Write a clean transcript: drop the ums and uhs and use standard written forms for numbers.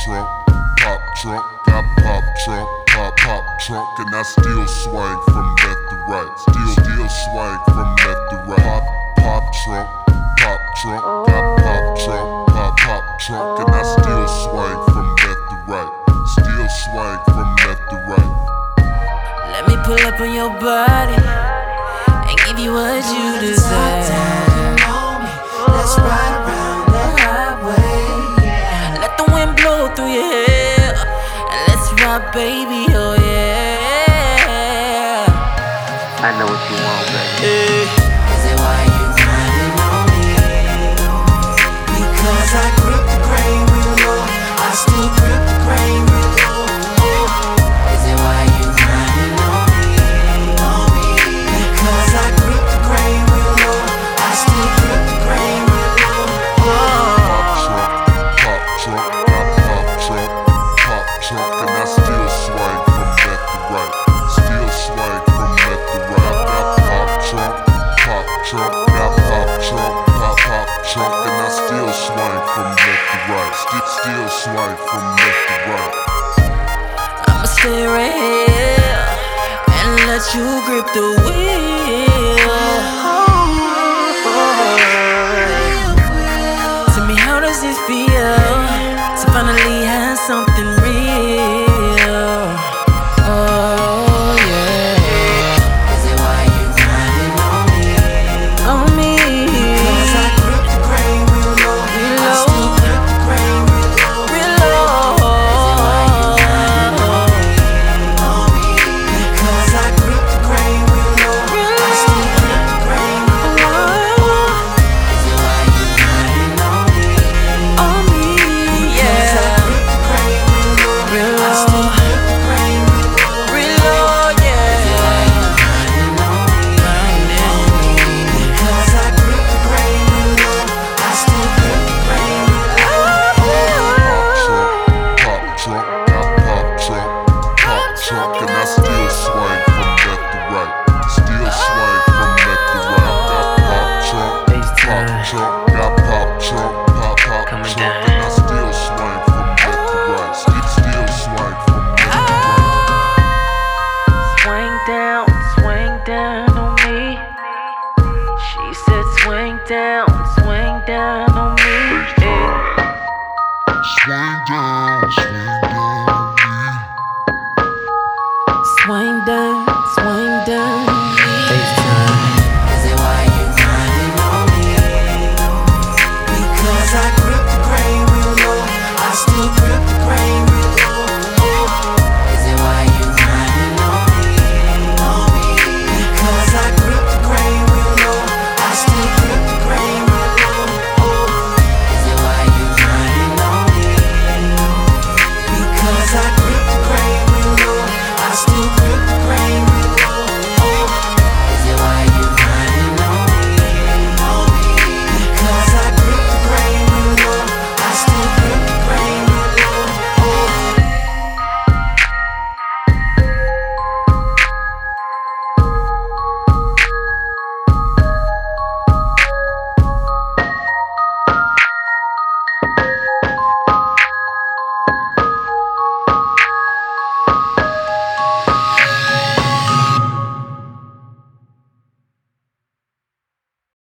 trunk, got pop trunk, pop trunk, and I still swing from left to right. Still swing from left to right. Pop trunk, got pop trunk, and I still swing from left to right. Still swing from left to right. Let me pull up on your body and give you what you deserve. Let's ride around the highway. Let the wind blow through your hair and let's rock, baby, oh yeah. I know what you want, baby. Is it why you running on me? Because I grip the grain real low. I still grip the grain real low. Is it why you running on me? Because I grip the grain real low. I still grip the grain real low. Pop trunk, and I still swing from left to right. Still swing from left to right. Got pop trunk, got pop trunk, and I still swing from left to right. Still swing from left to right. I'ma stay right here and let you grip the wheel. Tell me, how does it feel to finally have something real? Oh yeah. Is it why you running on me? On me. Because I grip the grain real low. I still grip the grain real low. Real low. Because I grip the grain real low. I still grip the grain real low. Is it why you running on me? On me, Because I yeah. grip the grain real low. Real I low. still grip the grain real low. Real low, Is it why yeah. you running on me? Because I grip the grain real low. I still grip the grain real low. Pop trunk, and I still swing from left to right. Still swing from left to right. Got pop trunk, got pop trunk, and I still swing from left to right. Still swing from left to right. Swing down on me. She said swing down